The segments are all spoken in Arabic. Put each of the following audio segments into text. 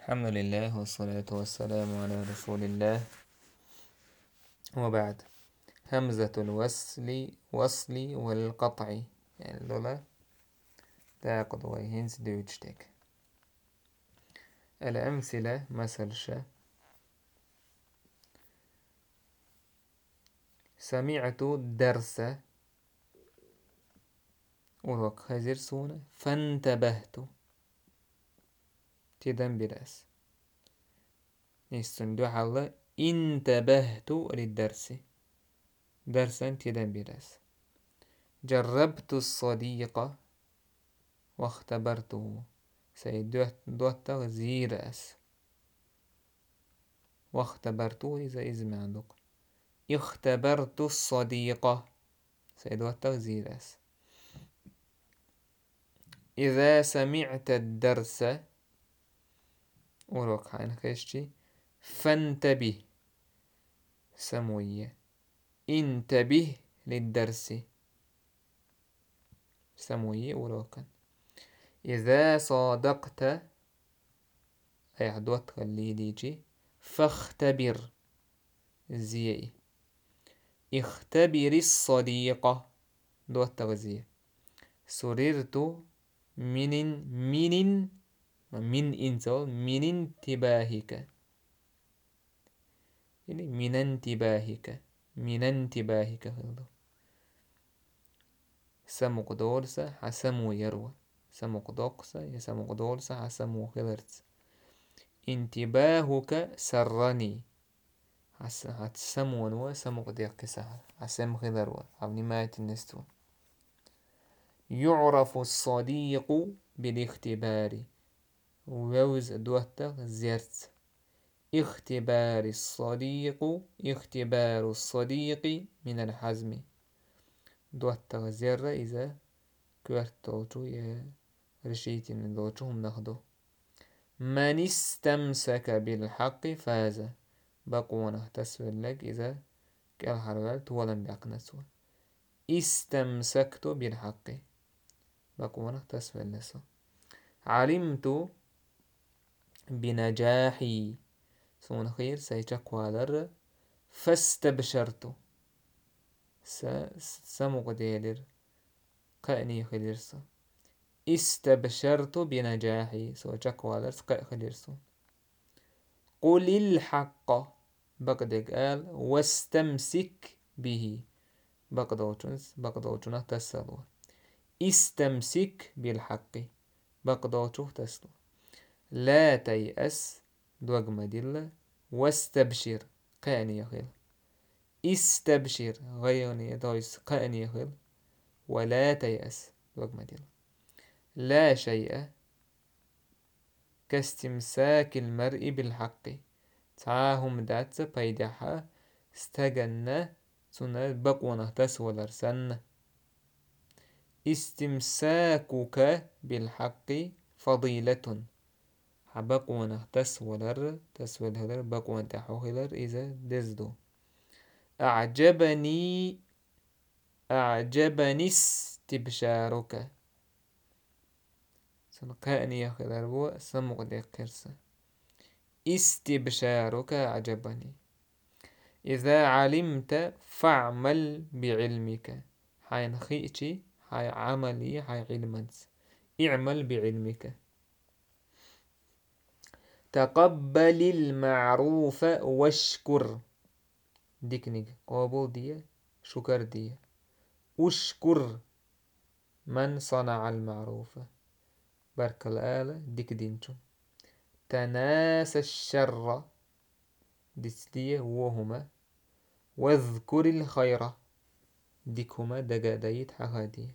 الحمد لله والصلاة والسلام على رسول الله، وبعد. همزة الوصل والقطع يعني دولا تاخد ويهنس دوجتك. الأمثلة مثل سمعت الدرس وروك خزير سونة فانتبهت تدن براس يستندو حالة انتبهت للدرس درسا تدن براس. جربت الصديق واختبرته سيدوه دوتا زيراس واختبرته إذا ما عندك. اختبرت الصديق سيدوه زيراس. إذا سمعت الدرس وروك حين خيشتي فانتبه سموية انتبه للدرس سموية وروكا. إذا صادقت أي عدوات اللي ديجي فاختبر زيي. اختبر الصديق دوت تغذية. سررت من انتباهك يعني من انتباهك سمق دولسة حسمو يروى سمق دوقسة يسمق دولسة حسمو خلرت. انتباهك سرني حسمو سمق ديق سهل حسم خلروا عبني مايت النستو. يعرف الصديق بالاختبار ووز دوتك زيرت. اختبار الصديق من الحزم دوتك زيرة إذا كورت دوتو يا رشيتي من دوتوهم ناخدو. من استمسك بالحق فاز بقونا تسوير لك إذا كالحرغات ولم يقنسوا. استمسكت بالحق بقونا تسوير لسا. علمت بنجاحي سون خير سيجاك والر فاستبشرت سمق ديلر قأني خليرسا. استبشرت بنجاحي سوجاك والر قأ خليرسا. قل الحق بقدك قال واستمسك به بقدوتنا تسلو. استمسك بالحق بقدوتو تسلو. لا تيأس دوغ مدلة. واستبشر قاني يخيل. استبشر غيرني دويس قاني يخيل. ولا تيأس دوغ مدلة. لا شيء كاستمساك المرء بالحق تعاهم دات بيدحا استغنى سنة بقونا تسولر سن. استمساكك بالحق فضيلة بقونا تسولر بقونا تحوهلر إذا دزدو. أعجبني استبشارك سنقاني يخلر بو سمق دي قرصة. استبشارك أعجبني. إذا علمت فاعمل بعلمك حين خيتي حي عملي حي علمت اعمل بعلمك. تقبل المعروف واشكر ديكنيك قابل دي شكر دي. اشكر من صنع المعروف بارك الآلة ديك دينتو. تناسى الشر ديستيه وهما. واذكر الخير ديكهما دقا دايت حقادي.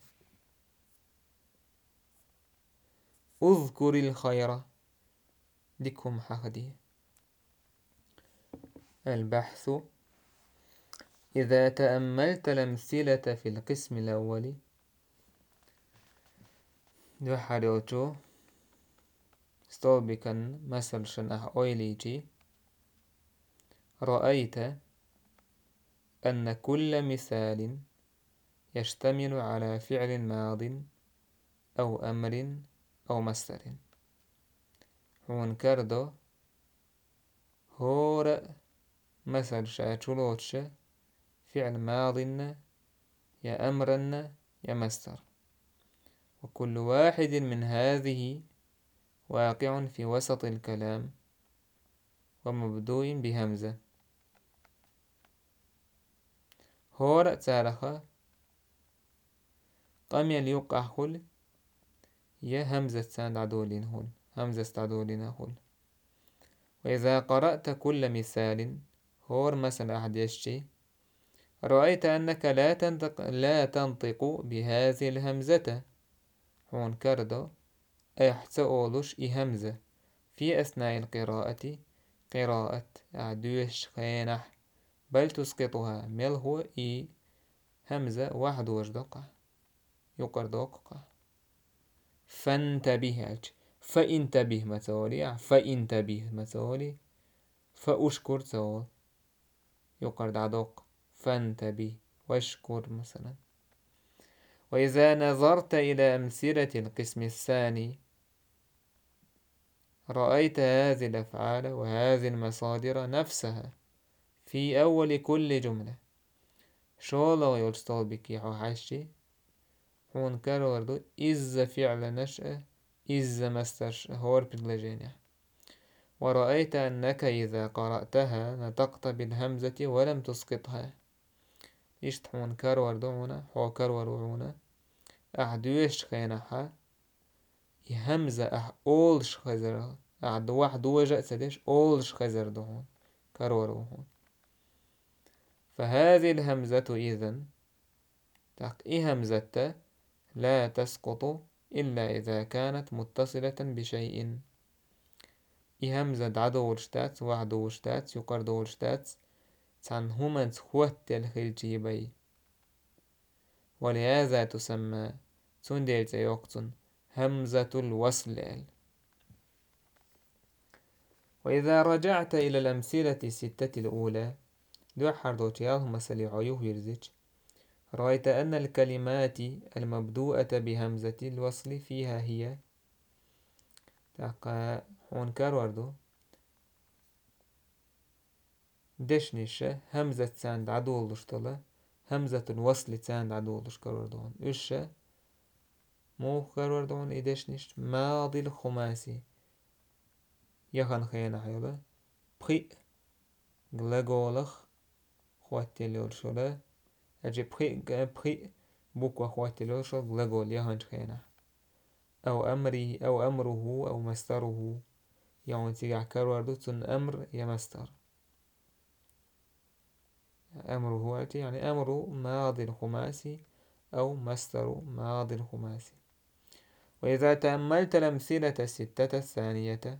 اذكر الخير ديكهم حقادي. البحث. إذا تأملت الأمثلة في القسم الأول دو حريوتو ستوبكن مثل شنح أويليجي رأيت أن كل مثال يشتمل على فعل ماض أو أمر أو مصدر. ونكردو هور مثل شلوتش فعل ماض يا أمرا يا مصدر، وكل واحد من هذه واقع في وسط الكلام ومبدوء بهمزة. هور تارخ قام يليق أخل يا همزة ساند عدولين هون، همزة عدولين هون. وإذا قرأت كل مثال هور مثلا أحد يشتي رأيت أنك لا تنطق بهذه الهمزة هون كردو احتأولش همزة في أثناء القراءة قراءة أعدوش خينح بل تسقطها ملهو همزة واحد وجدق يقردوق فانتبه فانتبه متولي فانتبه متولي فأشكر تول يقرد عدوق فانتبه واشكر مثلا. وإذا نظرت إلى أمثلة القسم الثاني رأيت هذه الأفعال وهذه المصادر نفسها في أول كل جملة. شو لو يلستول بكي حاشي هون كاروردو إذا فعل نشأ إذا مسترش هور بدلجين. ورأيت أنك إذا قرأتها نطقت بالهمزة ولم تسقطها. إشت هون كاروردو هنا هو كاروردو هنا أحدوش خينها همزة أولش خزر أحد واحد وجه سديش أولش خزر دهون كاروردو هون. فهذه الهمزة إذن همزة لا تسقط إلا إذا كانت متصلة بشيء. همزة عدولشتات وعدولشتات يقردولشتات تان هما تخوت الخلجي بي، ولهذا تسمى تندل تيوقتن همزة الوصل. وإذا رجعت إلى الأمثلة الستة الأولى دو حردوتيال هما سليعيوه يرزج رأيت أن الكلمات المبدوءة بهمزة الوصل فيها هي تاقا هون كاروردو دشنشة همزة ساند عدولش طلا همزة الوصل ساند عدولش كاروردون إشة مو كاروردون إدشنش ماضي الخماسي يخن خينا حيولا بخي غلقولخ خواتي شولا أجي بخي بوكوا خواتي لورشو غلقول يخن خينا أو أمره أو مستره يعني تيجع كاروردو تن أمر يا مستر. أمره هو يعني أمر ماضي الخماسي أو مصدر ماضي الخماسي. وإذا تأملت الأمثلة الستة الثانية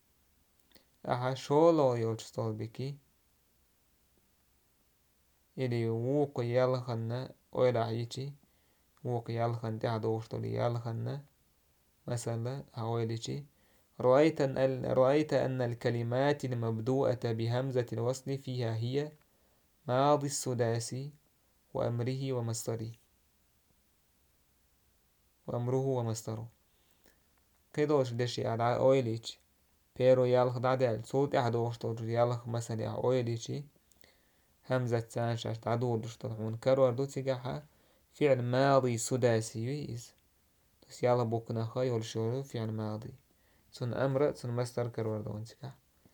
أحشولو يوجستول بكي إلي ووق يالخن أولا عيشي ووق يالخن تحدوشتول يالخن مثلا أوليشي رأيت أن الكلمات المبدوءة بهمزة الوصل فيها هي ماضي السداسي وأمره ومصدره كدوش دشي على أويليش بيرو يالخ دعدال صوت أحدوش توجد يالخ مثلا أويليشي همزة تانشاش تعدولش تلحون كارو تيجاها فعل ماضي سداسي ويز بس يالخ بوكنا خاي والشورو فعل ماضي سن أمر سن مصدر كارو تيجاها.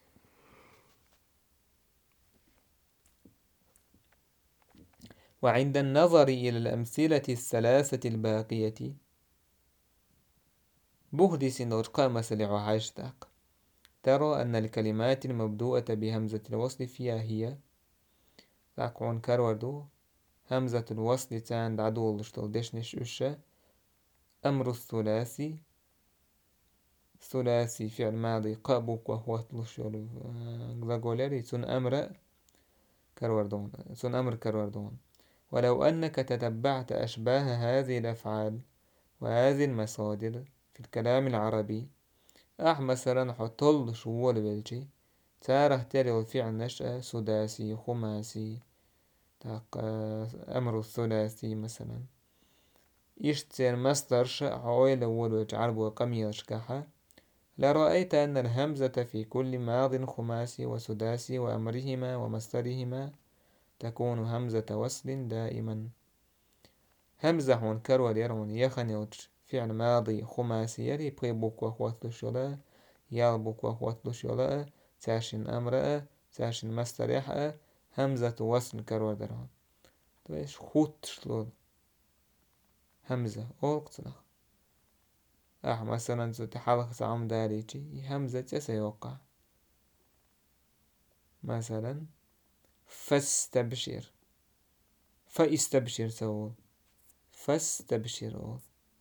وعند النظر إلى الأمثلة الثلاثة الباقية بهدي سنوج قام سلع عاشتاق ترى أن الكلمات المبدوءة بهمزة الوصل فيها هي تاقون كاروردو همزة الوصل تاند عدول دشنش أشة أمر الثلاثي فعل ماضي قابوك وهو تلوشول غلاغولاري سن أمر كاروردون. ولو أنك تتبعت أشباه هذه الأفعال وهذه المصادر في الكلام العربي مثلا حطل شوال بلجي تاره تري الفعل نشأ سداسي خماسي أمر الثلاثي مثلا يشتر مصدر عويل أول عرب وقمي أشكاحة لرأيت أن الهمزة في كل ماض خماسي وسداسي وأمرهما ومصدرهما تكون همزة وصل دائما. همزة هون كرول يرون يخنيوش فعل ماضي خماسي يري بيبوك وخواتلو شولا يالبوك وخواتلو شولا تاشن أمرأة تاشن مستريحة همزة وصل كرول درون تويش خوت شلول همزة أوقتنا مثلا زوتي حلقة عم داريجي همزة سيوقع مثلا فاستبشر فاستبشر سوول فاستبشر أول.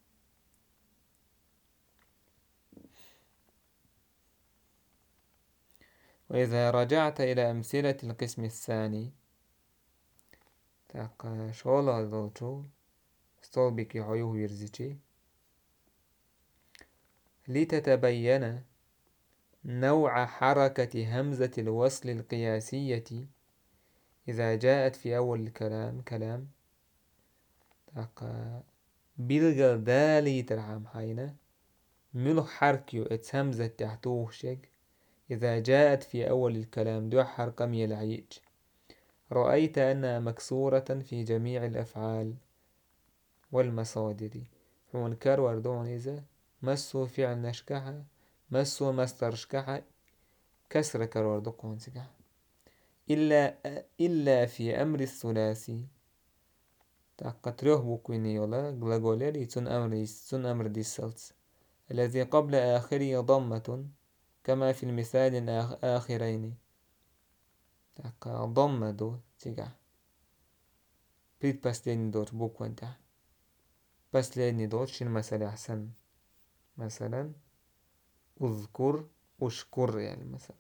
وإذا رجعت إلى أمثلة القسم الثاني تاق شولا ذوتو ستولبيكي حيوه يرزيشي لتتبين نوع حركة همزة الوصل القياسية إذا جاءت في أول الكلام كلام تاق بلغ دالي ترحم حينا ملو حركيو ات همزة تحتوه شك إذا جاءت في أول الكلام دو حركة ميلعيج رأيت أنها مكسورة في جميع الأفعال والمصادر هون كرور دون إذا مسو فعل نشكحة مسو مصدر شكحة كسر كرور دقون سكحة إلا في أمر الثلاثي تقتره بكويني ولا غلاغوليري تن أمر دي السلس الذي قبل آخره ضمة كما في المثال الآخرين ضمة دو تيجا بيت بسليني دور بوك وانتا بسليني دور شين مثال أحسن مثلا أذكر أشكر يعني مثلا.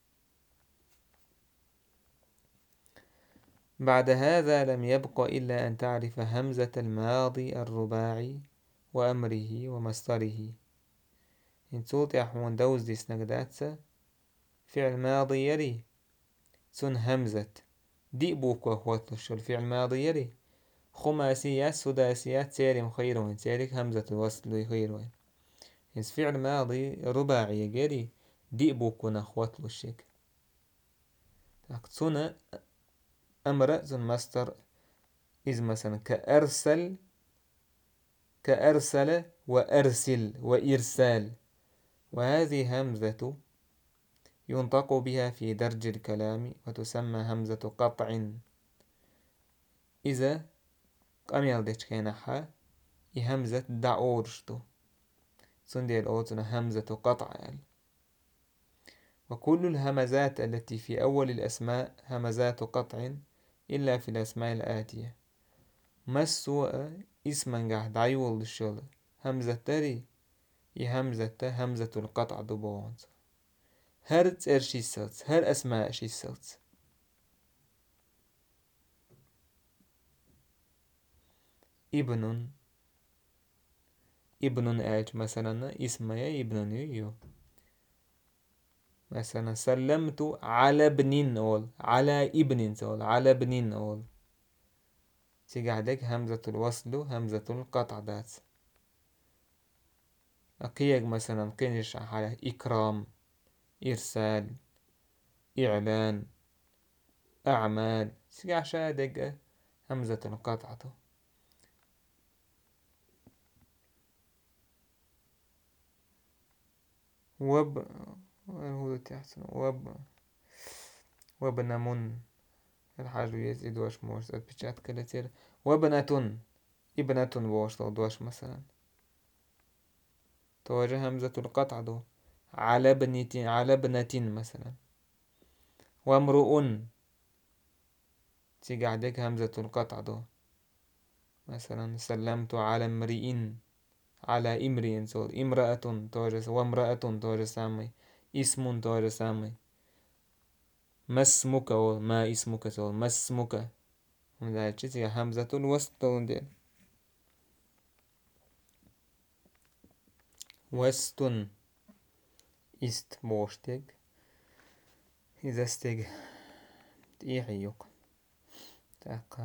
بعد هذا لم يبق إلا أن تعرف همزة الماضي الرباعي وأمره ومصدره إن صوت يحون دوز دي سنقداتسا فعل ماضي يري سن همزة دي بوك وأخوات الفعل ماضي يري خماسيات سداسيات سيري مخيرون سيريك همزة الوصل يخيرون إذ فعل ماضي رباعي جري دي بوك ونخوات الشك سنة أمر سن مصدر إذ مثلا كأرسل وأرسل وإرسال وهذه همزة ينطق بها في درج الكلام وتسمى همزة قطع إذا قام يلدش كينحا همزة دعورشتو سندي الأوتنا همزة قطع يعني. وكل الهمزات التي في أول الأسماء همزات قطع إلا في الأسماء الآتية مسوا اسما قاعد عيول الشغل همزة تري همزة القطع دبوانس هر ترشي سلس هر أسماء شي سلس ابن آج مثلا اسمي ابن يو مثلا سلمت على ابن أول على ابن أول على ابن أول تيجي عندك همزة الوصل همزة القطع دات أقيق مثلا قنش على إكرام إرسال إعلان أعمال تيجي عشان همزة القطع وابن من الحاجة يزيد واش موش بيشات كلتير وابنة ابنة بوش دوش مثلا توجه همزة القطع دو على ابنة مثلا وامرؤ تيجي عندك همزة القطع دو مثلا سلمت على امرئ على امرئ امرأة توجه وامرأة توجه سامي اسم توجه سامي ما اسمك ما اسمك ما اسمك تيجي همزة الوسط دي وستن ist بوشتك إذا استج تيحيوك تاق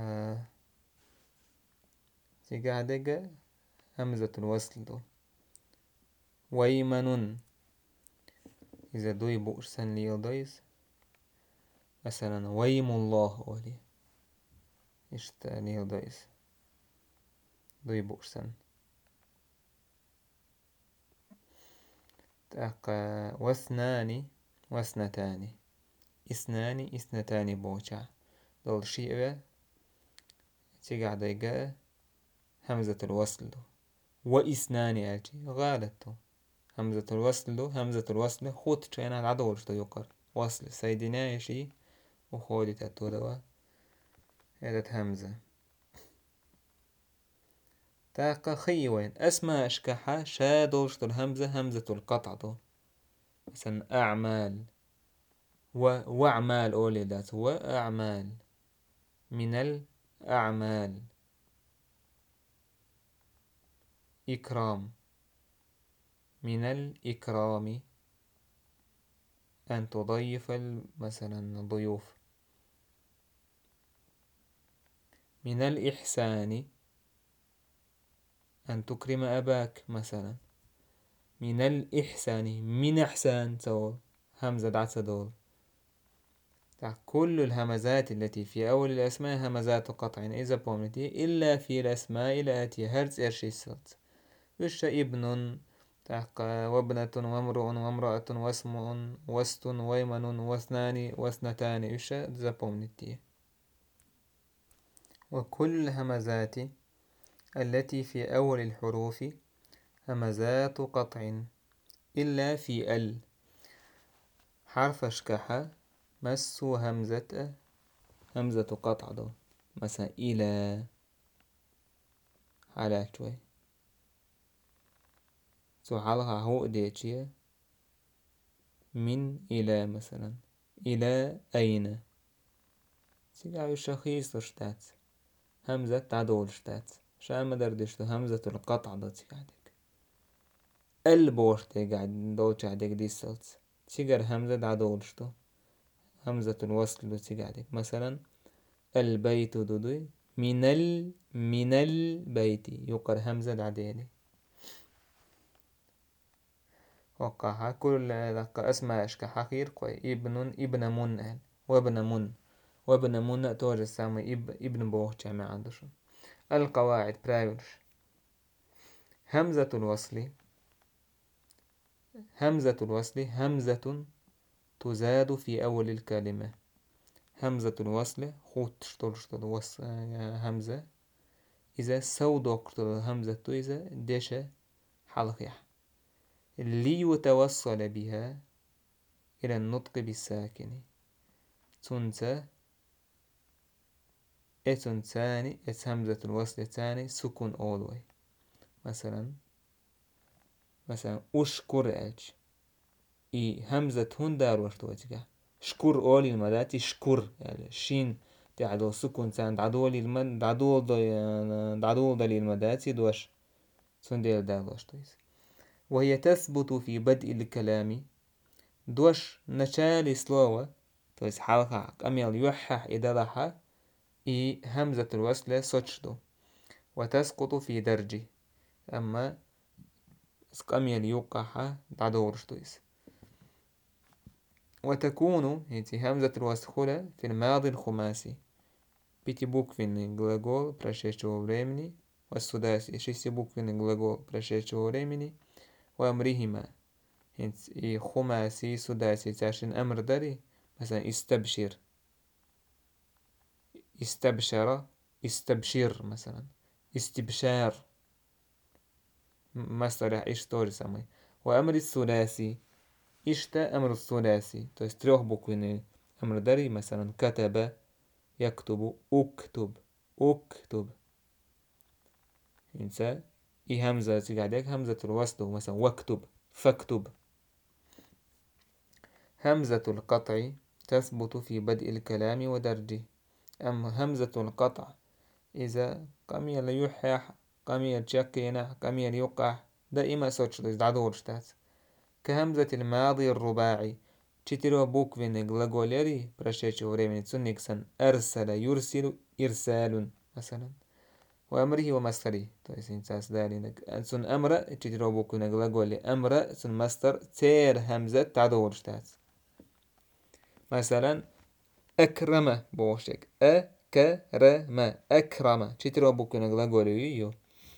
تيجا دقة همزة الوصل دو ويمن إذا دوي بؤسن ليضيس مثلا ويم الله أولي إشتا ليضيس دوي بؤسن تاقا واثنان واثنتان اثنان اثنتان بوشع دول شيء تيجع ديجا همزة الوصل دو واثنان أجي غالتو همزة الوصل دو همزة الوصل خوت تشينا العدولش دو يقر وصل سيدنا يشي وخولي تاتو دوا هذا همزة تاقا خيوين اسماء اشكحة شادولش دو الهمزة همزة القطع دو مثلا أعمال وأعمال أولي دات وأعمال من الأعمال إكرام من الإكرام أن تضيف مثلا ضيوف من الإحسان أن تكرم أباك مثلا من الإحسان من إحسان تو همزة دعسة دول كل الهمزات التي في أول الأسماء همزات قطع إذا بومتي إلا في الأسماء التي هرز إرشيسات وش ابن وابنة وامرؤ وامرأة واسم وست ويمن واثنان واثنتان وش إذا بومتي وكل الهمزات التي في أول الحروف همزات قطع إلا في حرف اشكحة مس همزة قطع دو مثلا إلى على شوي حالها هو ديتشي من إلى مثلا إلى أين سيقع الشخيص شتات همزة تعدول شتات شا ما دردشتو همزة القطع دو تيقعدك البوشتي قاعد دوتش عدك دي السلت تيقر همزة تعدولشتو همزة الوصل دو تيقعدك مثلا البيت دودي من البيت يقر همزة دعديني وقعها كل اسماء اشكا حقير قوي ابن من وابن من توجه سامي ابن بوه جامع عندش القواعد برايولش همزة الوصل همزة تزاد في أول الكلمة همزة الوصل خوت شتول همزة إذا سودوك همزة إذا ديشة حلقيح ليتوصل بها إلى النطق بالساكن تنسى ثاني همزة الوصل ثاني سكون أولوي مثلا أشكر أج همزة هون دار وشتوجك شكر أولي المداتي شكر يعني شين تعدو سكون ثاني دعدول دلي المداتي دوش سندير دار وشتويس وهي تثبت في بدء الكلام دوش نشال سلوة تويس حلقة أميال يوحح إدالها همزة الوصل سوتشدو وتسقط في درجي أما أميال يوقعها دعدورشتويس وتكون همزة الوصل في الماضي الخماسي بيتي بوكفين جلاجول براشيشو ريمني والسداسي شيسي بوكفين جلاجول براشيشو ريمني وأمرهما خماسي سداسي تاشن أمر داري مثلا استبشر استبشر مثلا استبشار مصطلح إشتوري سامي وأمر الثلاثي إشتا أمر الثلاثي تستريح بكوين أمر داري مثلا كتب يكتب أكتب إنسا همزة تيجي همزة الوصل مثلا واكتب فاكتب همزة القطع تثبت في بدء الكلام ودرجه أما همزة القطع إذا قمي ليحيح قمي تشكينا قمي ليوقع دائما سوتش دعدورشتات كهمزة الماضي الرباعي تشترو بوك فينيك برشيتش وريمين تسنيكسن أرسل يرسل إرسال مثلا وأمره ومصدره. طيب سنساس دالينك سن أمر تجربو كنا غلاغولي أمر سن مصدر تير همزة تعدورشتات. مثلا أكرم بوشك أكرم أكرم تجربو كنا غلاغولي يو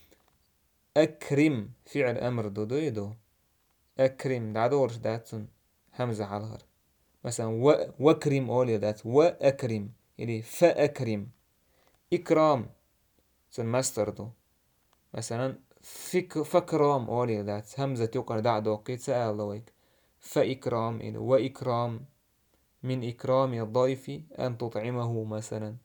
أكرم فعل أمر دو يدو أكرم تعدورشتات سن همزة على مثلا وكرم أولي ذات وأكرم يعني فأكرم. إكرام سن مصدر دو مثلا فكرام أولي ذات همزة يقر دعدو قيد سأل دويك فإكرام يعني وإكرام من إكرام الضيف أن تطعمه مثلا.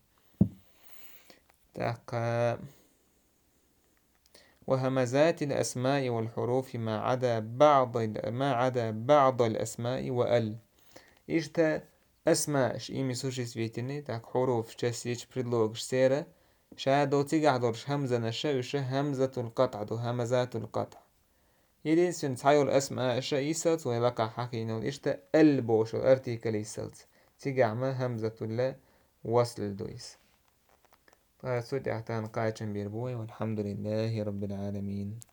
وهمزات الأسماء والحروف ما عدا بعض الأسماء وأل إجتا أسماء إيمي سوشي سويتني تاك حروف شاسيش بريدلوغ سيرة شادو تيجعدورش همزة نشاوش همزة القطع دو همزات القطع يدي سن تحيو الأسماء الشا يسلت ويلقى حقينو إجتا البوشو أرتيكال يسلت تيجع ما همزة الله وصل الدويس. طيب سوتي أحتان قايتشن بيربوي والحمد لله رب العالمين.